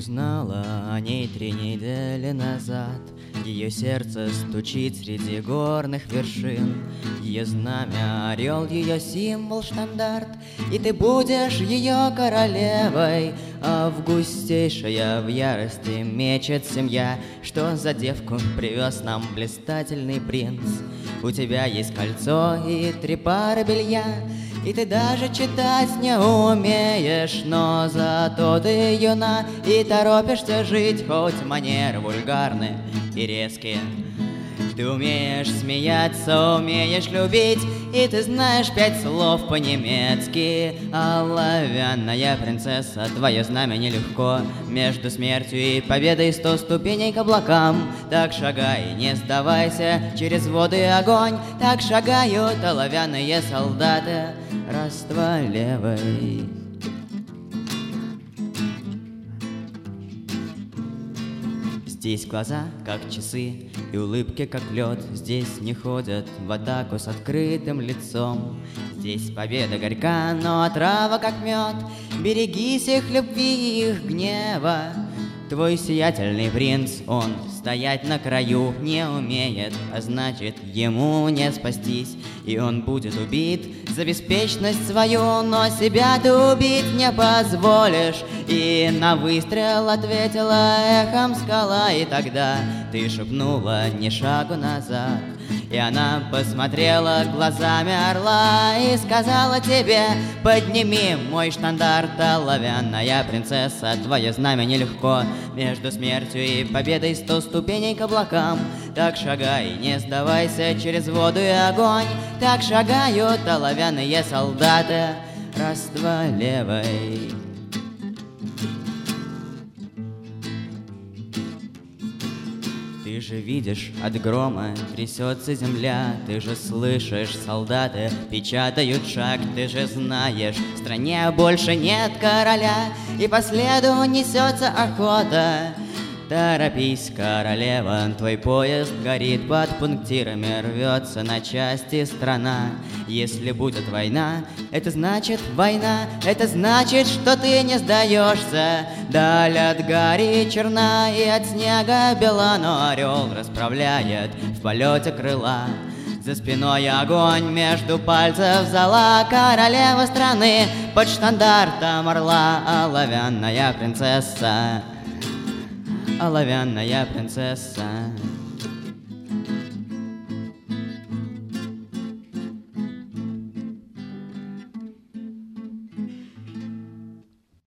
Узнала о ней 3 недели назад. Ее сердце стучит среди горных вершин. Ее знамя, орел, ее символ, штандарт. И ты будешь ее королевой. Августейшая в ярости мечет семья. Что за девку привез нам блистательный принц? У тебя есть кольцо и 3 пары белья. И ты даже читать не умеешь, но зато ты юна и торопишься жить, хоть манеры вульгарны и резкие. Ты умеешь смеяться, умеешь любить, и ты знаешь 5 слов по-немецки. Оловянная принцесса, твое знамя нелегко. Между смертью и победой 100 ступеней к облакам. Так шагай, не сдавайся, через воду и огонь. Так шагают оловянные солдаты, Раства левой. Здесь глаза, как часы, и улыбки, как лед. Здесь не ходят в атаку с открытым лицом. Здесь победа горька, но отрава, как мед. Берегись их любви и их гнева. Твой сиятельный принц, он стоять на краю не умеет, а значит, ему не спастись. И он будет убит за беспечность свою, но себя ты убить не позволишь. И на выстрел ответила эхом скала, и тогда ты шепнула ни шагу назад. И она посмотрела глазами орла и сказала тебе: подними мой штандарт, оловянная принцесса, твое знамя нелегко. Между смертью и победой 100 ступеней к облакам. Так шагай, не сдавайся, через воду и огонь. Так шагают оловянные солдаты, Раства левой. Ты же видишь, от грома трясется земля. Ты же слышишь, солдаты печатают шаг. Ты же знаешь, в стране больше нет короля, и по следу несется охота. Торопись, королева, твой поезд горит под пунктирами, рвется на части страна. Если будет война, это значит война, это значит, что ты не сдаешься. Даль от гари черна и от снега бела, но орел расправляет в полете крыла. За спиной огонь, между пальцев зола, королева страны под штандартом орла, оловянная принцесса. Оловянная принцесса.